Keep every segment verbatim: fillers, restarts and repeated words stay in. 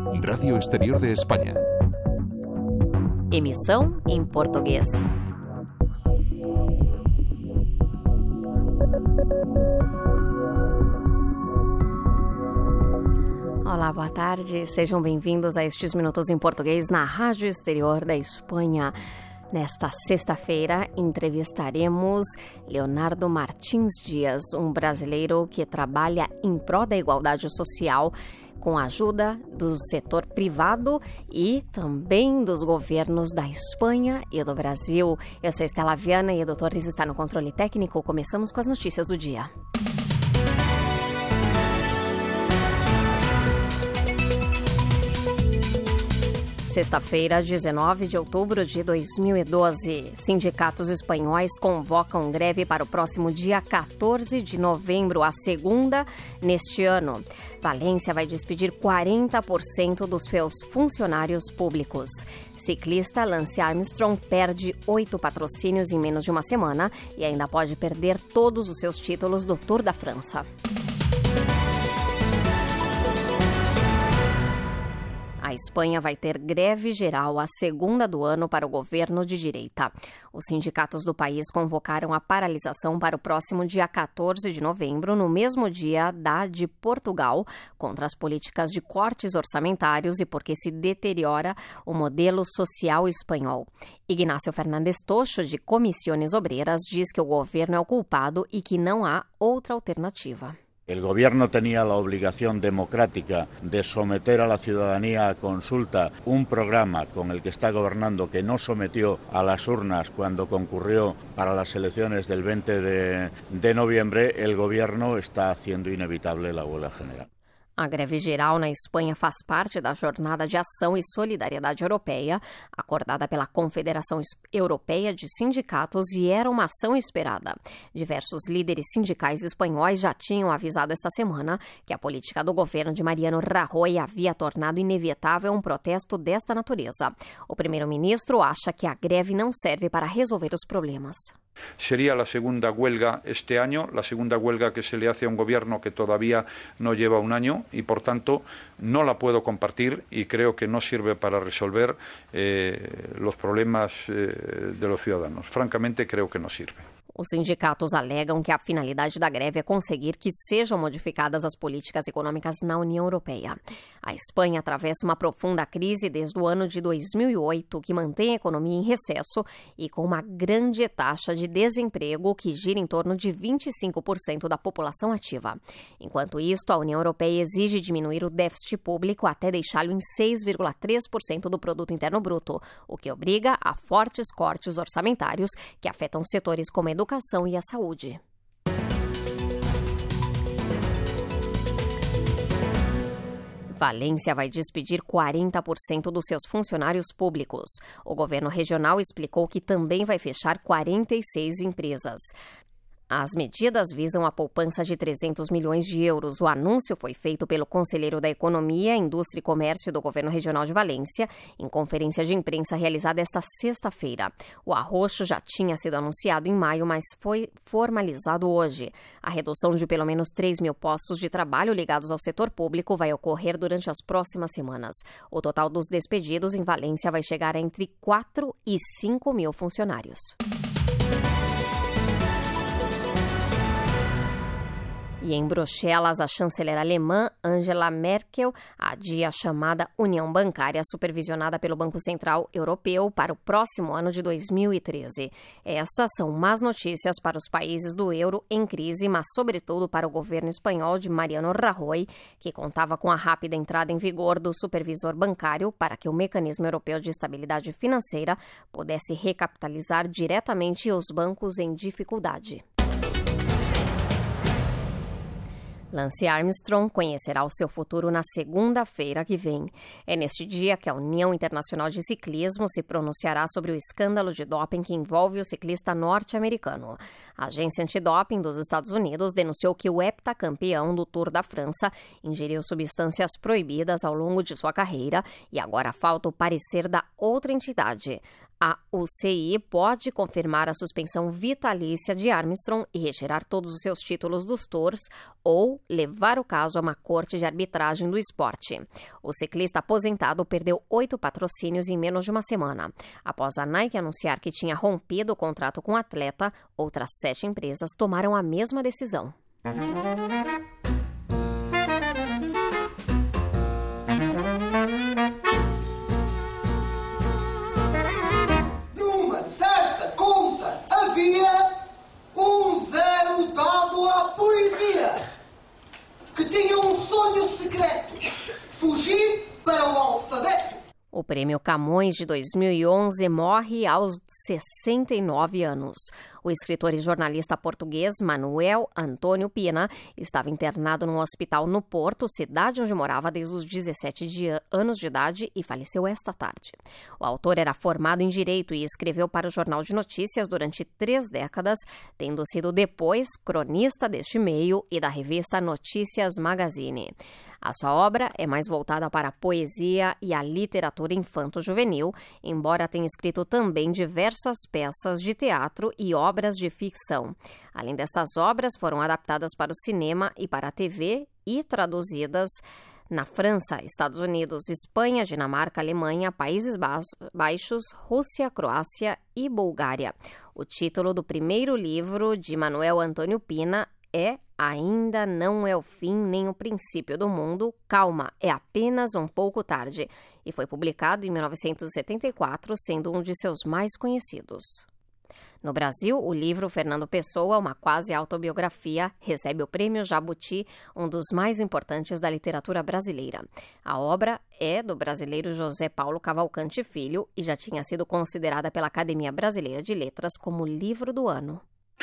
Radio Exterior de España. Emissão em português. Olá, boa tarde. Sejam bem-vindos a estes minutos em português na Rádio Exterior da Espanha. Nesta sexta-feira, entrevistaremos Leonardo Martins Dias, um brasileiro que trabalha em prol da igualdade social com a ajuda do setor privado e também dos governos da Espanha e do Brasil. Eu sou Estela Viana e o doutor Riz está no controle técnico. Começamos com as notícias do dia. Sexta-feira, dezenove de outubro de dois mil e doze, sindicatos espanhóis convocam greve para o próximo dia quatorze de novembro, a segunda neste ano. Valência vai despedir quarenta por cento dos seus funcionários públicos. Ciclista Lance Armstrong perde oito patrocínios em menos de uma semana e ainda pode perder todos os seus títulos do Tour da França. A Espanha vai ter greve geral, a segunda do ano para o governo de direita. Os sindicatos do país convocaram a paralisação para o próximo dia quatorze de novembro, no mesmo dia da de Portugal, contra as políticas de cortes orçamentários e porque se deteriora o modelo social espanhol. Ignacio Fernández Tocho, de Comisiones Obreras, diz que o governo é o culpado e que não há outra alternativa. El gobierno tenía la obligación democrática de someter a la ciudadanía a consulta un programa con el que está gobernando que no sometió a las urnas cuando concurrió para las elecciones del veinte de noviembre. El gobierno está haciendo inevitable la huelga general. A greve geral na Espanha faz parte da Jornada de Ação e Solidariedade Europeia, acordada pela Confederação Europeia de Sindicatos, e era uma ação esperada. Diversos líderes sindicais espanhóis já tinham avisado esta semana que a política do governo de Mariano Rajoy havia tornado inevitável um protesto desta natureza. O primeiro-ministro acha que a greve não serve para resolver os problemas. Sería la segunda huelga este año, la segunda huelga que se le hace a un gobierno que todavía no lleva un año y, por tanto, no la puedo compartir y creo que no sirve para resolver eh, los problemas eh, de los ciudadanos. Francamente, creo que no sirve. Os sindicatos alegam que a finalidade da greve é conseguir que sejam modificadas as políticas econômicas na União Europeia. A Espanha atravessa uma profunda crise desde o ano de dois mil e oito, que mantém a economia em recesso e com uma grande taxa de desemprego que gira em torno de vinte e cinco por cento da população ativa. Enquanto isto, a União Europeia exige diminuir o déficit público até deixá-lo em seis vírgula três por cento do produto interno bruto, o que obriga a fortes cortes orçamentários que afetam setores como a educação educação e a saúde. Valência vai despedir quarenta por cento dos seus funcionários públicos. O governo regional explicou que também vai fechar quarenta e seis empresas. As medidas visam a poupança de trezentos milhões de euros. O anúncio foi feito pelo conselheiro da Economia, Indústria e Comércio do Governo Regional de Valência, em conferência de imprensa realizada esta sexta-feira. O arroxo já tinha sido anunciado em maio, mas foi formalizado hoje. A redução de pelo menos três mil postos de trabalho ligados ao setor público vai ocorrer durante as próximas semanas. O total dos despedidos em Valência vai chegar a entre quatro e cinco mil funcionários. E em Bruxelas, a chanceler alemã Angela Merkel adia a chamada União Bancária supervisionada pelo Banco Central Europeu para o próximo ano de dois mil e treze. Estas são más notícias para os países do euro em crise, mas sobretudo para o governo espanhol de Mariano Rajoy, que contava com a rápida entrada em vigor do supervisor bancário para que o Mecanismo Europeu de Estabilidade Financeira pudesse recapitalizar diretamente os bancos em dificuldade. Lance Armstrong conhecerá o seu futuro na segunda-feira que vem. É neste dia que a União Internacional de Ciclismo se pronunciará sobre o escândalo de doping que envolve o ciclista norte-americano. A agência antidoping dos Estados Unidos denunciou que o heptacampeão do Tour da França ingeriu substâncias proibidas ao longo de sua carreira e agora falta o parecer da outra entidade. A U C I pode confirmar a suspensão vitalícia de Armstrong e retirar todos os seus títulos dos tours ou levar o caso a uma corte de arbitragem do esporte. O ciclista aposentado perdeu oito patrocínios em menos de uma semana. Após a Nike anunciar que tinha rompido o contrato com o atleta, outras sete empresas tomaram a mesma decisão. Numa certa conta havia um zero dado à poesia, que tinha um sonho secreto: fugir para o alfabeto. O Prêmio Camões de dois mil e onze morre aos sessenta e nove anos. O escritor e jornalista português Manuel Antônio Pina estava internado num hospital no Porto, cidade onde morava desde os dezessete de anos de idade, e faleceu esta tarde. O autor era formado em Direito e escreveu para o Jornal de Notícias durante três décadas, tendo sido depois cronista deste meio e da revista Notícias Magazine. A sua obra é mais voltada para a poesia e a literatura infanto-juvenil, embora tenha escrito também diversas peças de teatro e obras de ficção. Além destas obras, foram adaptadas para o cinema e para a T V e traduzidas na França, Estados Unidos, Espanha, Dinamarca, Alemanha, Países Baixos, Rússia, Croácia e Bulgária. O título do primeiro livro de Manuel Antônio Pina é Ainda Não é o Fim nem o Princípio do Mundo, Calma, é apenas um pouco tarde, e foi publicado em mil novecentos e setenta e quatro, sendo um de seus mais conhecidos. No Brasil, o livro Fernando Pessoa, uma quase autobiografia, recebe o Prêmio Jabuti, um dos mais importantes da literatura brasileira. A obra é do brasileiro José Paulo Cavalcante Filho e já tinha sido considerada pela Academia Brasileira de Letras como livro do ano.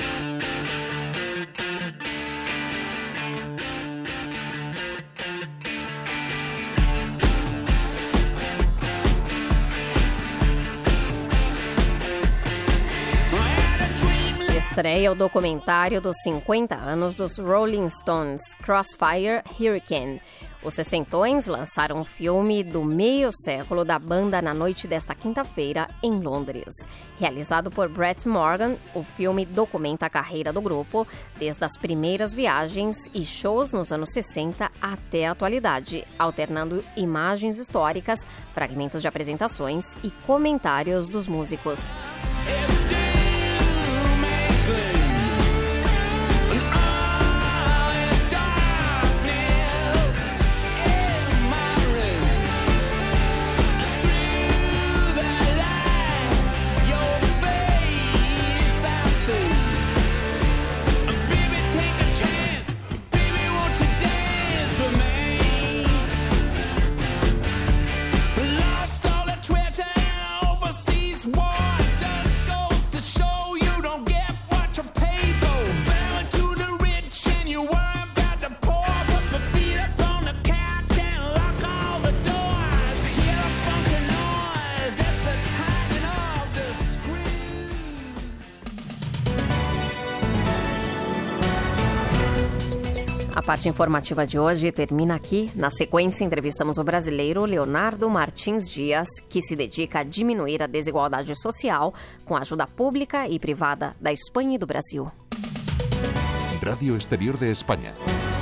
Estreia o documentário dos cinquenta anos dos Rolling Stones, Crossfire Hurricane. Os sessentões lançaram um filme do meio século da banda na noite desta quinta-feira, em Londres. Realizado por Brett Morgan, o filme documenta a carreira do grupo, desde as primeiras viagens e shows nos anos sessenta até a atualidade, alternando imagens históricas, fragmentos de apresentações e comentários dos músicos. A parte informativa de hoje termina aqui. Na sequência, entrevistamos o brasileiro Leonardo Martins Dias, que se dedica a diminuir a desigualdade social com a ajuda pública e privada da Espanha e do Brasil. Radio Exterior de Espanha.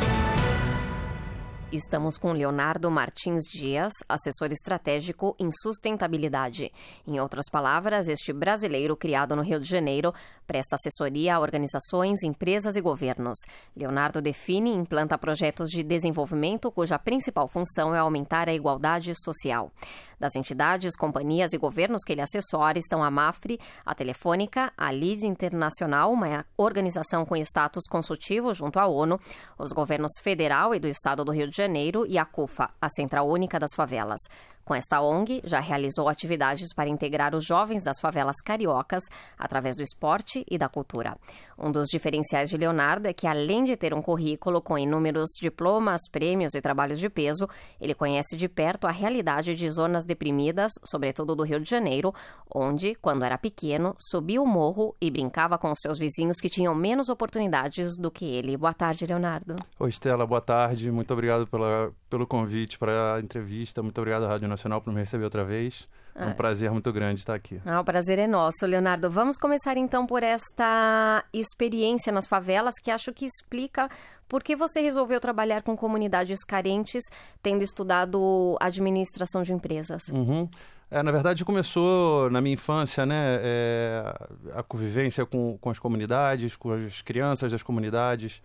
Estamos com Leonardo Martins Dias, assessor estratégico em sustentabilidade. Em outras palavras, este brasileiro criado no Rio de Janeiro presta assessoria a organizações, empresas e governos. Leonardo define e implanta projetos de desenvolvimento cuja principal função é aumentar a igualdade social. Das entidades, companhias e governos que ele assessora estão a Mafre, a Telefônica, a Lead Internacional, uma organização com status consultivo junto à ONU, os governos federal e do estado do Rio de Janeiro e a CUFA, a Central Única das Favelas. Com esta O N G, já realizou atividades para integrar os jovens das favelas cariocas através do esporte e da cultura. Um dos diferenciais de Leonardo é que, além de ter um currículo com inúmeros diplomas, prêmios e trabalhos de peso, ele conhece de perto a realidade de zonas deprimidas, sobretudo do Rio de Janeiro, onde, quando era pequeno, subia o morro e brincava com os seus vizinhos que tinham menos oportunidades do que ele. Boa tarde, Leonardo. Oi, Estela. Boa tarde. Muito obrigado pela, pelo convite para a entrevista. Muito obrigado à Rádio Nacional por me receber outra vez. É um prazer muito grande estar aqui. Ah, o prazer é nosso, Leonardo. Vamos começar então por esta experiência nas favelas, que acho que explica por que você resolveu trabalhar com comunidades carentes, tendo estudado administração de empresas. Uhum. É, na verdade, começou na minha infância, né, é, a convivência com, com as comunidades, com as crianças das comunidades.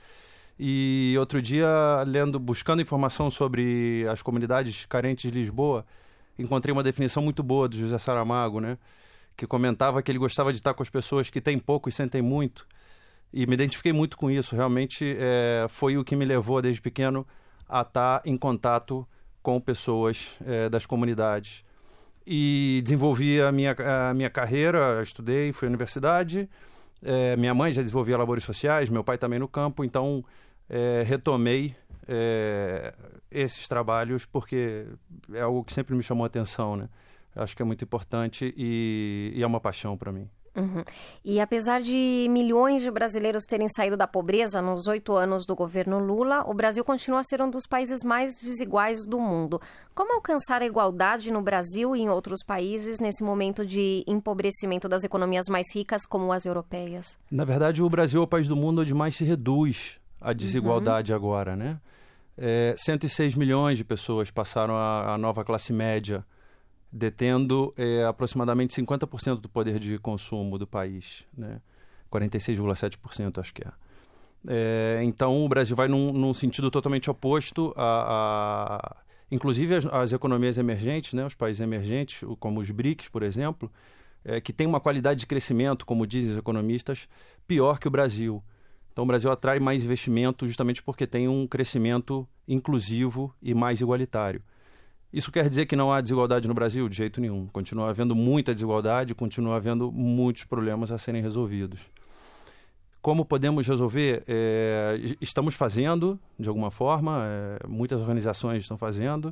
E outro dia, lendo, buscando informação sobre as comunidades carentes de Lisboa, encontrei uma definição muito boa do José Saramago, né, que comentava que ele gostava de estar com as pessoas que têm pouco e sentem muito. E me identifiquei muito com isso. Realmente é, foi o que me levou, desde pequeno, a estar em contato com pessoas é, das comunidades. E desenvolvi a minha, a minha carreira, estudei, fui à universidade. É, minha mãe já desenvolvia labores sociais, meu pai também no campo, então é, retomei é, esses trabalhos porque é algo que sempre me chamou a atenção, né? Acho que é muito importante e, e é uma paixão para mim. Uhum. E apesar de milhões de brasileiros terem saído da pobreza nos oito anos do governo Lula, o Brasil continua a ser um dos países mais desiguais do mundo. Como alcançar a igualdade no Brasil e em outros países nesse momento de empobrecimento das economias mais ricas como as europeias? Na verdade, o Brasil é o país do mundo onde mais se reduz a desigualdade uhum. agora, né? É, cento e seis milhões de pessoas passaram a, a nova classe média, detendo é, aproximadamente cinquenta por cento do poder de consumo do país, né? quarenta e seis vírgula sete por cento acho que é. é. Então o Brasil vai num, num sentido totalmente oposto, a, a, inclusive as, as economias emergentes, né? Os países emergentes, como os B R I C S, por exemplo, é, que tem uma qualidade de crescimento, como dizem os economistas, pior que o Brasil. Então o Brasil atrai mais investimento justamente porque tem um crescimento inclusivo e mais igualitário. Isso quer dizer que não há desigualdade no Brasil? De jeito nenhum. Continua havendo muita desigualdade, continua havendo muitos problemas a serem resolvidos. Como podemos resolver? É, estamos fazendo, de alguma forma, é, muitas organizações estão fazendo.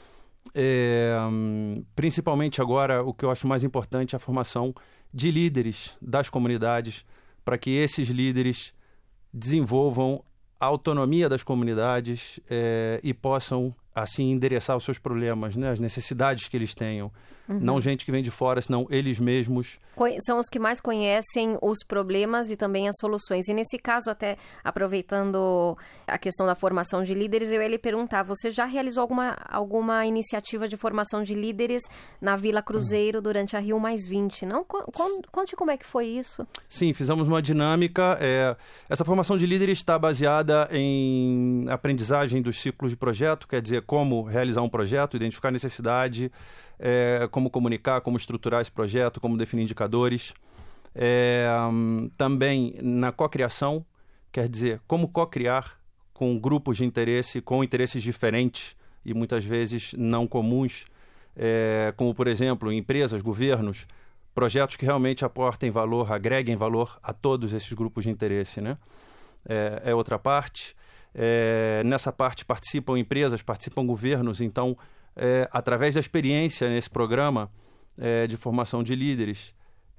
É, principalmente agora, o que eu acho mais importante é a formação de líderes das comunidades, para que esses líderes desenvolvam a autonomia das comunidades é, e possam assim endereçar os seus problemas, né? As necessidades que eles tenham. Uhum. Não gente que vem de fora, senão eles mesmos. São os que mais conhecem os problemas e também as soluções. E nesse caso, até aproveitando a questão da formação de líderes, eu ia lhe perguntar, você já realizou alguma, alguma iniciativa de formação de líderes na Vila Cruzeiro uhum. durante a Rio Mais vinte, não? Conte como é que foi isso. Sim, fizemos uma dinâmica. É, essa formação de líderes está baseada em aprendizagem dos ciclos de projeto, quer dizer, como realizar um projeto, identificar a necessidade, é, como comunicar, como estruturar esse projeto, como definir indicadores. É, um, também na cocriação, quer dizer, como cocriar com grupos de interesse, com interesses diferentes e muitas vezes não comuns, é, como, por exemplo, empresas, governos, projetos que realmente aportem valor, agreguem valor a todos esses grupos de interesse, né? É, é outra parte. É, nessa parte participam empresas, participam governos, então, é, através da experiência nesse programa é, de formação de líderes,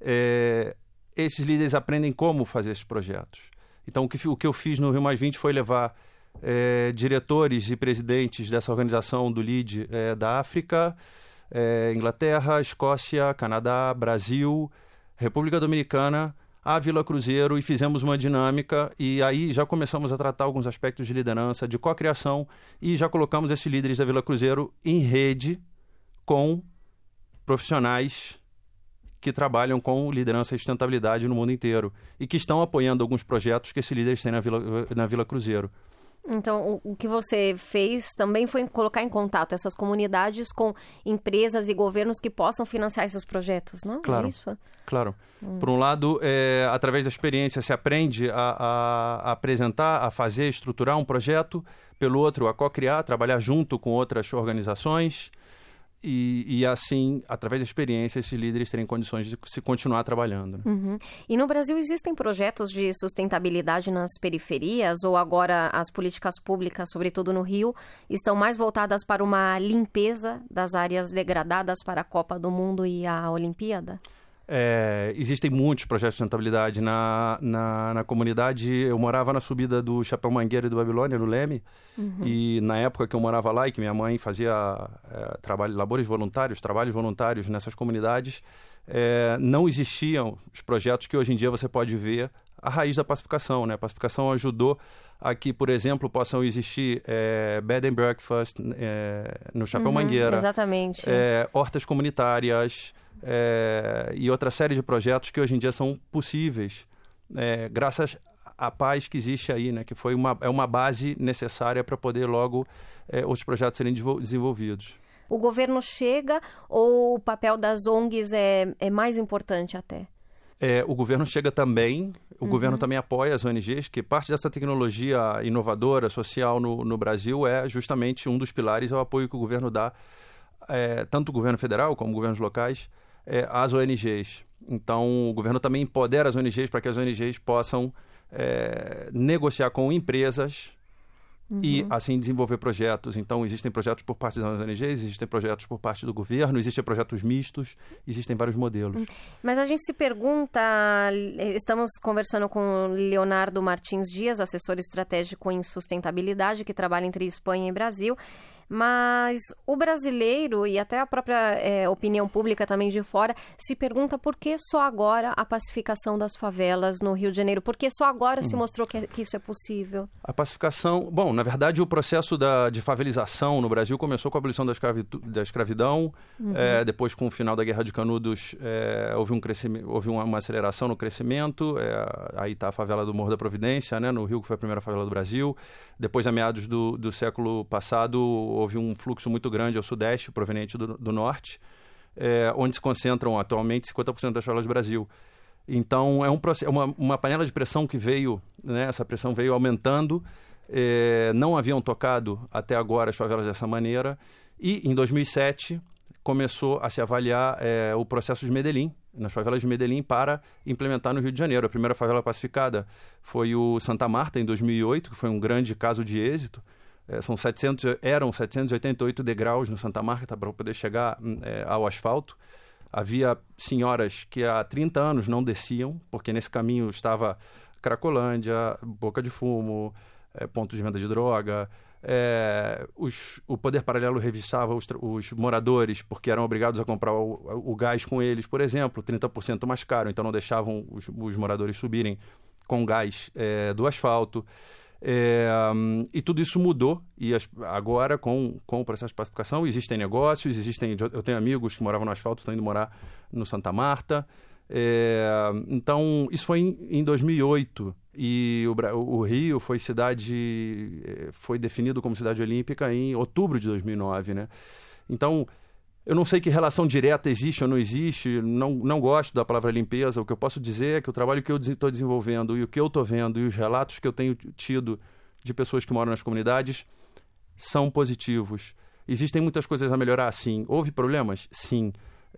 é, esses líderes aprendem como fazer esses projetos. Então, o que, o que eu fiz no Rio Mais vinte foi levar é, diretores e presidentes dessa organização do L I D é, da África, é, Inglaterra, Escócia, Canadá, Brasil, República Dominicana, à Vila Cruzeiro, e fizemos uma dinâmica e aí já começamos a tratar alguns aspectos de liderança, de cocriação, e já colocamos esses líderes da Vila Cruzeiro em rede com profissionais que trabalham com liderança e sustentabilidade no mundo inteiro e que estão apoiando alguns projetos que esses líderes têm na Vila, na Vila Cruzeiro. Então, o, o que você fez também foi colocar em contato essas comunidades com empresas e governos que possam financiar esses projetos, não? Claro, é isso? Claro. Hum. Por um lado, é, através da experiência se aprende a, a, a apresentar, a fazer, estruturar um projeto. Pelo outro, a co-criar, trabalhar junto com outras organizações. E, e assim, através da experiência, esses líderes terem condições de se continuar trabalhando. Né? Uhum. E no Brasil existem projetos de sustentabilidade nas periferias, ou agora as políticas públicas, sobretudo no Rio, estão mais voltadas para uma limpeza das áreas degradadas para a Copa do Mundo e a Olimpíada? É, existem muitos projetos de sustentabilidade na, na, na comunidade. Eu morava na subida do Chapéu Mangueira e do Babilônia, no Leme, uhum. e na época que eu morava lá e que minha mãe fazia é, trabalho, labores voluntários, trabalhos voluntários nessas comunidades, é, não existiam os projetos que hoje em dia você pode ver a raiz da pacificação, né? A pacificação ajudou a que, por exemplo, possam existir é, bed and breakfast é, no Chapéu uhum, Mangueira, exatamente. É, hortas comunitárias, É, e outra série de projetos que hoje em dia são possíveis, é, graças à paz que existe aí, né? Que foi uma, é uma base necessária para poder logo é, os projetos serem desenvolvidos. O governo chega ou o papel das O N Gs é, é mais importante até? É, o governo chega também, o uhum. governo também apoia as O N Gs, que parte dessa tecnologia inovadora, social no, no Brasil é justamente um dos pilares, é o apoio que o governo dá, é, tanto o governo federal como governos locais, É, as O N Gs. Então, o governo também empodera as O N Gs para que as O N Gs possam é, negociar com empresas uhum. e, assim, desenvolver projetos. Então, existem projetos por parte das O N Gs, existem projetos por parte do governo, existem projetos mistos, existem vários modelos. Mas a gente se pergunta, estamos conversando com Leonardo Martins Dias, assessor estratégico em sustentabilidade, que trabalha entre Espanha e Brasil. Mas o brasileiro e até a própria é, opinião pública também de fora se pergunta por que só agora a pacificação das favelas no Rio de Janeiro? Por que só agora hum. se mostrou que, que isso é possível? A pacificação... Bom, na verdade, o processo da, de favelização no Brasil começou com a abolição da, escravitu, da escravidão. Uhum. É, depois, com o final da Guerra de Canudos, é, houve, um crescimento, houve uma, uma aceleração no crescimento. É, aí está a favela do Morro da Providência, né, no Rio, que foi a primeira favela do Brasil. Depois, a meados do, do século passado, houve um fluxo muito grande ao sudeste, proveniente do, do norte, é, onde se concentram atualmente cinquenta por cento das favelas do Brasil. Então, é um, uma, uma panela de pressão que veio, né, essa pressão veio aumentando, é, não haviam tocado até agora as favelas dessa maneira, e em dois mil e sete começou a se avaliar é, o processo de Medellín, nas favelas de Medellín, para implementar no Rio de Janeiro. A primeira favela pacificada foi o Santa Marta, em dois mil e oito, que foi um grande caso de êxito. É, são setecentos, eram setecentos e oitenta e oito degraus no Santa Marta para poder chegar é, ao asfalto. Havia senhoras que há trinta anos não desciam, porque nesse caminho estava Cracolândia, Boca de Fumo, é, pontos de venda de droga. É, os, o Poder Paralelo revistava os, os moradores porque eram obrigados a comprar o, o gás com eles, por exemplo, trinta por cento mais caro, então não deixavam os, os moradores subirem com gás é, do asfalto. É, e tudo isso mudou, e as, agora com, com o processo de pacificação existem negócios, existem, eu tenho amigos que moravam no asfalto, estão indo morar no Santa Marta. É, então, isso foi em, em dois mil e oito, e o, o Rio foi cidade, foi definido como cidade olímpica em outubro de dois mil e nove, né? Então, eu não sei que relação direta existe ou não existe, não, não gosto da palavra limpeza. O que eu posso dizer é que o trabalho que eu estou desenvolvendo e o que eu estou vendo e os relatos que eu tenho tido de pessoas que moram nas comunidades são positivos. Existem muitas coisas a melhorar, sim. Houve problemas? Sim.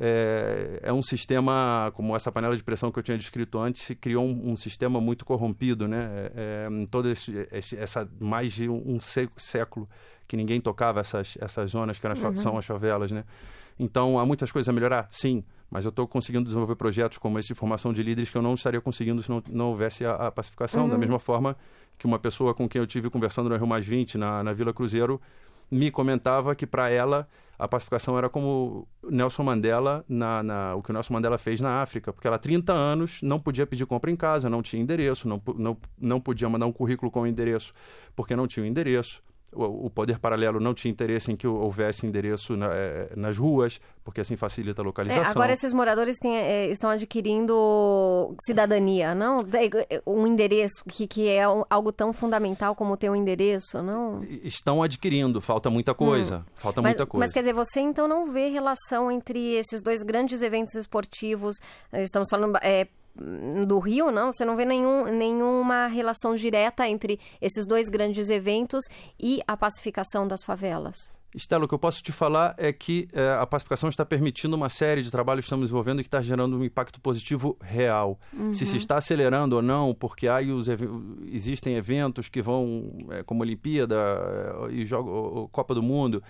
É, é um sistema, como essa panela de pressão que eu tinha descrito antes, se criou um, um sistema muito corrompido, né? É, é, todo esse, esse, essa mais de um, um século que ninguém tocava essas, essas zonas que eram, uhum. são as favelas, né? Então, há muitas coisas a melhorar? Sim, mas eu estou conseguindo desenvolver projetos como esse de formação de líderes que eu não estaria conseguindo se não, não houvesse a, a pacificação. Uhum. Da mesma forma que uma pessoa com quem eu tive conversando no Rio Mais vinte, na, na Vila Cruzeiro, me comentava que para ela a pacificação era como Nelson Mandela, na, na, o que o Nelson Mandela fez na África, porque ela há trinta anos não podia pedir compra em casa, não tinha endereço, não, não, não podia mandar um currículo com endereço, porque não tinha um endereço. O, o Poder Paralelo não tinha interesse em que houvesse endereço na, é, nas ruas, porque assim facilita a localização. É, agora esses moradores têm, é, estão adquirindo cidadania, não? Um endereço, que, que é algo tão fundamental como ter um endereço, não? Estão adquirindo, falta muita coisa, hum. falta mas, muita coisa. Mas quer dizer, você então não vê relação entre esses dois grandes eventos esportivos, estamos falando... É, do Rio, não? Você não vê nenhum, nenhuma relação direta entre esses dois grandes eventos e a pacificação das favelas? Estela, o que eu posso te falar é que é, a pacificação está permitindo uma série de trabalhos que estamos desenvolvendo e que está gerando um impacto positivo real. Uhum. Se se está acelerando ou não, porque aí os, existem eventos que vão, é, como a Olimpíada é, e jogo, Copa do Mundo,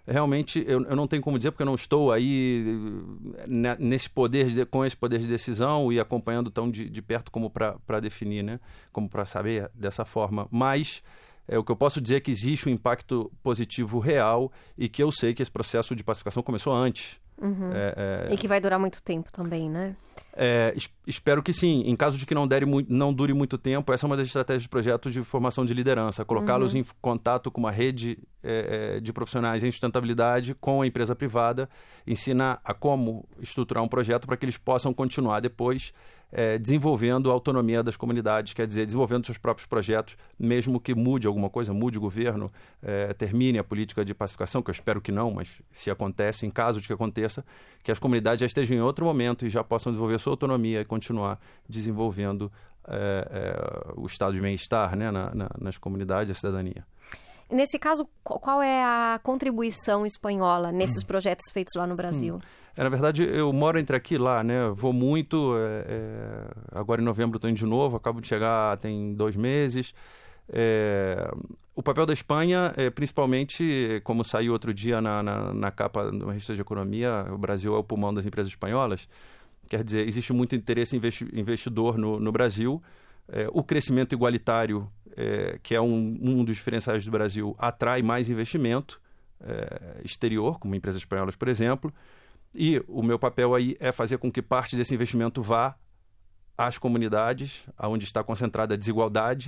realmente eu, eu não tenho como dizer, porque eu não estou aí nesse poder de, com esse poder de decisão e acompanhando tão de, de perto como para definir, né? Como para saber dessa forma. Mas é, o que eu posso dizer é que existe um impacto positivo real e que eu sei que esse processo de pacificação começou antes. Uhum. É, é... E que vai durar muito tempo também, né? É, espero que sim. Em caso de que não, dere, não dure muito tempo, essa é uma das estratégias de projetos de formação de liderança, colocá-los uhum. em contato com uma rede é, de profissionais em sustentabilidade com a empresa privada, ensinar a como estruturar um projeto para que eles possam continuar depois é, desenvolvendo a autonomia das comunidades, quer dizer, desenvolvendo seus próprios projetos, mesmo que mude alguma coisa, mude o governo, é, termine a política de pacificação, que eu espero que não, mas se acontece, em caso de que aconteça, que as comunidades já estejam em outro momento e já possam desenvolver sua autonomia e continuar desenvolvendo é, é, o estado de bem-estar, né, na, na, nas comunidades e a cidadania. Nesse caso, qual é a contribuição espanhola nesses hum. projetos feitos lá no Brasil? Hum. É, na verdade, eu moro entre aqui e lá, né? Vou muito, é, é, agora em novembro estou indo de novo, acabo de chegar tem dois meses. É, o papel da Espanha, é, principalmente, como saiu outro dia na, na, na capa da revista de economia, o Brasil é o pulmão das empresas espanholas. Quer dizer, existe muito interesse investi- investidor no, no Brasil. É, o crescimento igualitário, é, que é um, um dos diferenciais do Brasil, atrai mais investimento é, exterior, como empresas espanholas, por exemplo. E o meu papel aí é fazer com que parte desse investimento vá às comunidades, onde está concentrada a desigualdade,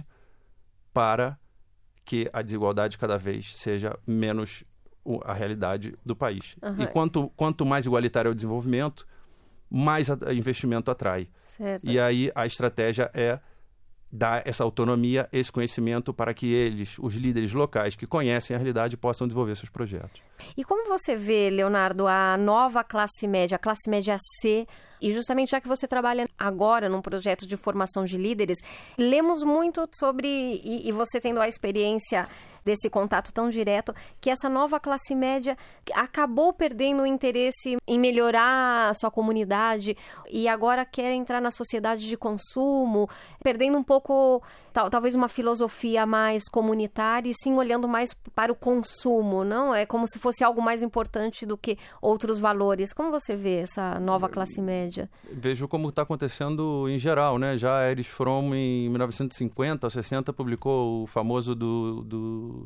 para que a desigualdade cada vez seja menos a realidade do país. Uhum. E quanto, quanto mais igualitário é o desenvolvimento, mais a, a investimento atrai. Certo. E aí a estratégia é dar essa autonomia, esse conhecimento para que eles, os líderes locais que conhecem a realidade, possam desenvolver seus projetos. E como você vê, Leonardo, a nova classe média, a classe média C, e justamente já que você trabalha agora num projeto de formação de líderes, lemos muito sobre, e, e você tendo a experiência desse contato tão direto, que essa nova classe média acabou perdendo o interesse em melhorar a sua comunidade e agora quer entrar na sociedade de consumo, perdendo um pouco, tal, talvez uma filosofia mais comunitária e sim olhando mais para o consumo, não? É como se fosse algo mais importante do que outros valores. Como você vê essa nova classe média? Vejo como está acontecendo em geral, né? Já Erich Fromm, em mil novecentos e cinquenta ou sessenta, publicou o famoso do, do,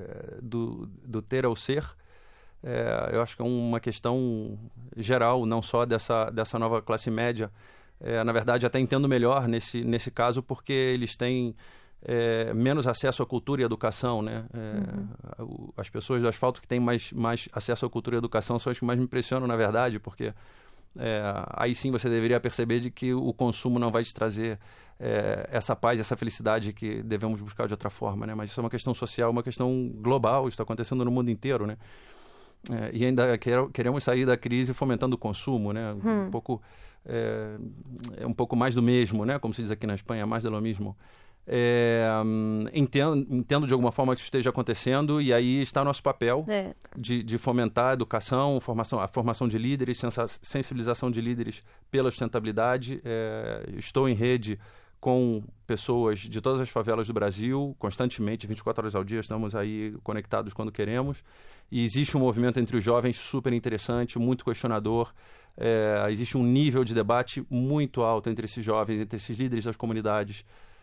do, do ter ao ser. É, eu acho que é uma questão geral, não só dessa, dessa nova classe média. É, na verdade, até entendo melhor nesse, nesse caso, porque eles têm é, menos acesso à cultura e à educação, né? É, uhum. As pessoas do asfalto que têm mais, mais acesso à cultura e à educação são as que mais me impressionam, na verdade, porque é, aí sim você deveria perceber de que o consumo não vai te trazer é, essa paz, essa felicidade que devemos buscar de outra forma, né? Mas isso é uma questão social, uma questão global, isso está acontecendo no mundo inteiro, né? É, e ainda quer, queremos sair da crise fomentando o consumo, né? Hum. Um pouco, é, é um pouco mais do mesmo, né? Como se diz aqui na Espanha, mais de lo mismo. É, entendo, entendo de alguma forma que isso esteja acontecendo e aí está o nosso papel é. de, de fomentar a educação, formação, a formação de líderes, sensibilização de líderes pela sustentabilidade. É, estou em rede com pessoas de todas as favelas do Brasil, constantemente, vinte e quatro horas ao dia, estamos aí conectados quando queremos. E existe um movimento entre os jovens super interessante, muito questionador. É, existe um nível de debate muito alto entre esses jovens, entre esses líderes das comunidades.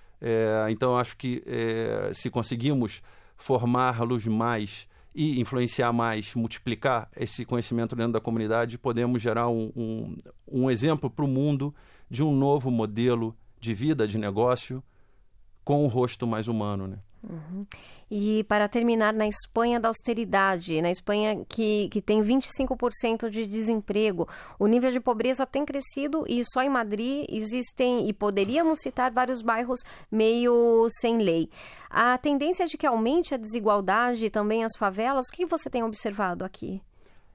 É, então, eu acho que é, se conseguimos formá-los mais e influenciar mais, multiplicar esse conhecimento dentro da comunidade, podemos gerar um, um, um exemplo para o mundo de um novo modelo de vida, de negócio, com um rosto mais humano, né? Uhum. E para terminar, na Espanha da austeridade, na Espanha que, que tem vinte e cinco por cento de desemprego, o nível de pobreza tem crescido e só em Madrid existem, e poderíamos citar, vários bairros meio sem lei. A tendência é de que aumente a desigualdade e também as favelas. O que você tem observado aqui?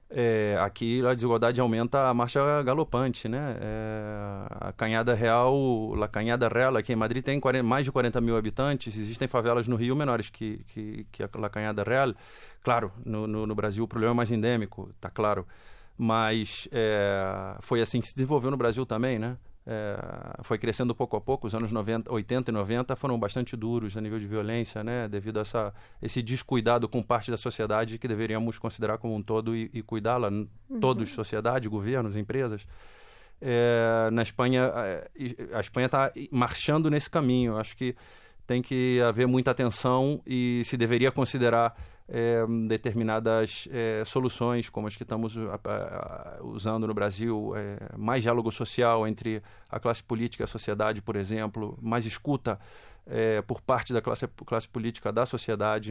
É, aqui a desigualdade aumenta a marcha galopante, né? É, a Canhada Real, La Canhada Real, aqui em Madrid tem quarenta, mais de quarenta mil habitantes. Existem favelas no Rio menores que, que, que a La Canhada Real. Claro, no, no, no Brasil o problema é mais endêmico, tá claro. Mas é, foi assim que se desenvolveu no Brasil também, né? É, foi crescendo pouco a pouco. Os anos noventa, oitenta e noventa foram bastante duros a nível de violência, né, devido a essa, esse descuidado com parte da sociedade que deveríamos considerar como um todo e, e cuidá-la, uhum. todos, sociedade, governos, empresas. É, na Espanha, a Espanha está marchando nesse caminho. Acho que tem que haver muita atenção e se deveria considerar É, determinadas é, soluções, como as que estamos a, a, usando no Brasil, é, mais diálogo social entre a classe política e a sociedade, por exemplo, mais escuta é, por parte da classe, classe política da sociedade,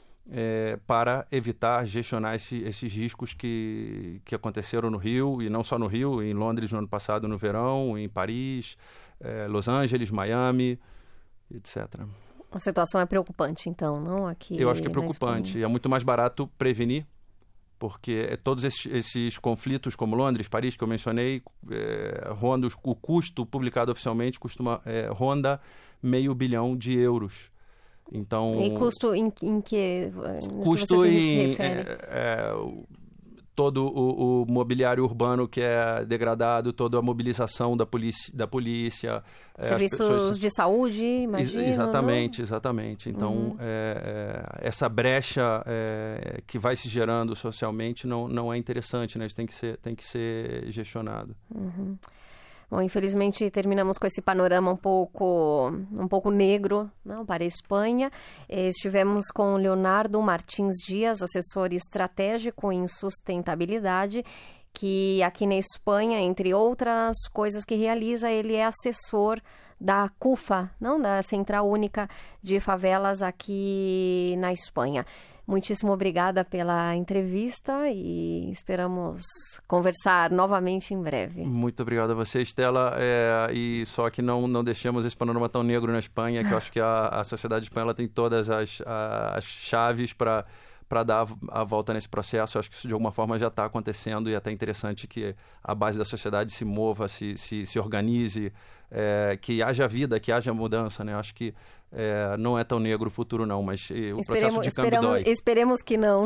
é, para evitar gestionar esse, esses riscos que, que aconteceram no Rio, e não só no Rio, em Londres no ano passado, no verão, em Paris, é, Los Angeles, Miami, etcétera. A situação é preocupante, então, não? Aqui Eu acho que é preocupante. É muito mais barato prevenir, porque todos esses, esses conflitos, como Londres, Paris, que eu mencionei, é, ronda, o custo publicado oficialmente costuma, é, ronda meio bilhão de euros. Então, e custo em, em que custo você em, se refere? É, é, todo o, o mobiliário urbano que é degradado, toda a mobilização da polícia, da polícia serviços pessoas... de saúde, imagino. Exatamente, não? exatamente. Então, uhum. é, é, essa brecha é, que vai se gerando socialmente não, não é interessante, né? Isso tem que ser, tem que ser gestionado. Uhum. Bom, infelizmente terminamos com esse panorama um pouco, um pouco negro, não, para a Espanha. Estivemos com Leonardo Martins Dias, assessor estratégico em sustentabilidade, que aqui na Espanha, entre outras coisas que realiza, ele é assessor da CUFA, não, da Central Única de Favelas aqui na Espanha. Muitíssimo obrigada pela entrevista e esperamos conversar novamente em breve. Muito obrigado a você, Estela. É, e só que não, não deixemos esse panorama tão negro na Espanha, que eu acho que a, a sociedade espanhola tem todas as, as chaves para para dar a volta nesse processo. Eu acho que isso de alguma forma já está acontecendo e é até interessante que a base da sociedade se mova, se, se, se organize, é, que haja vida, que haja mudança, né? Eu acho que é, não é tão negro o futuro não, mas e, o esperemos, processo de câmbio esperemos, dói. Esperemos que não.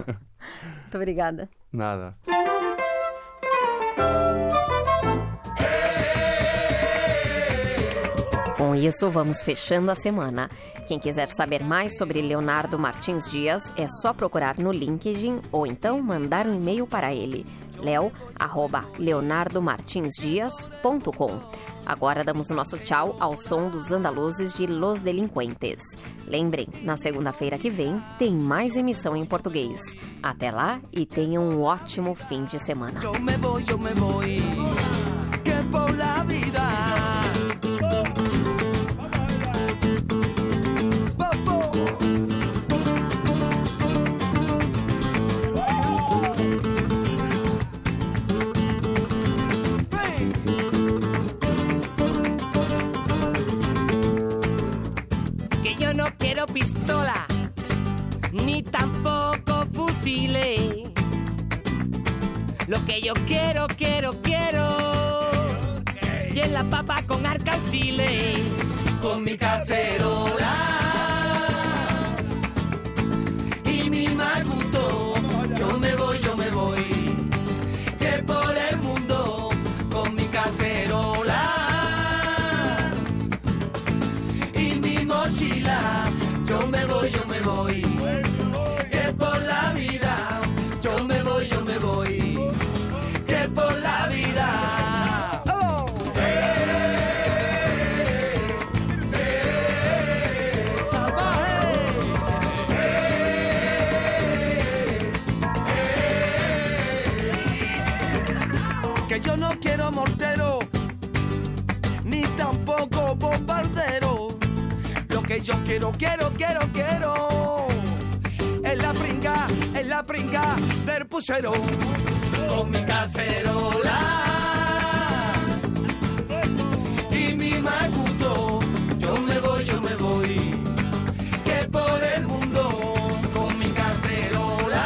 Muito obrigada. Nada. Com isso, vamos fechando a semana. Quem quiser saber mais sobre Leonardo Martins Dias, é só procurar no LinkedIn ou então mandar um e-mail para ele, leo arroba leonardomartinsdias ponto com. Agora damos o nosso tchau ao som dos andaluzes de Los Delinquentes. Lembrem, na segunda-feira que vem tem mais emissão em português. Até lá e tenham um ótimo fim de semana. Eu me vou, eu me vou, que por la vida. Pistola, ni tampoco fusiles. Lo que yo quiero, quiero, quiero, y en la papa con arcauciles, con mi cacerola y mi macuto. Yo me voy, yo me voy, que por el mundo con mi cacerola y mi mochila. Yo me voy, yo me voy, que por la vida. Yo me voy, yo me voy, que por la vida. Oh. ¡Eh! ¡Eh! ¡Salvaje! ¡Eh! ¡Eh! Que yo no quiero mortero, ni tampoco bombardero. Lo que yo quiero, quiero, quiero, quiero es la pringa, es la pringa del puchero. Con mi cacerola y mi macuto. Yo me voy, yo me voy, que por el mundo con mi cacerola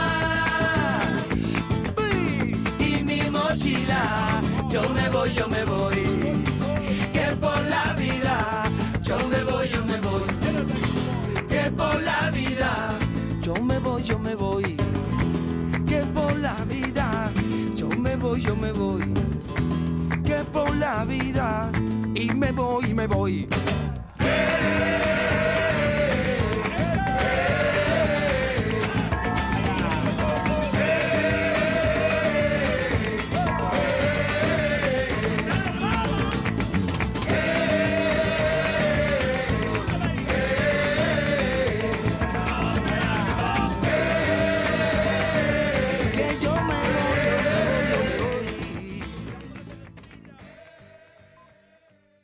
y mi mochila. Yo me voy, yo me voy, que por la vida. Yo me voy, yo me voy, que por la vida. Yo me voy, yo me voy, que por la vida. Yo me voy, yo me voy, que por la vida y me voy, me voy. Hey.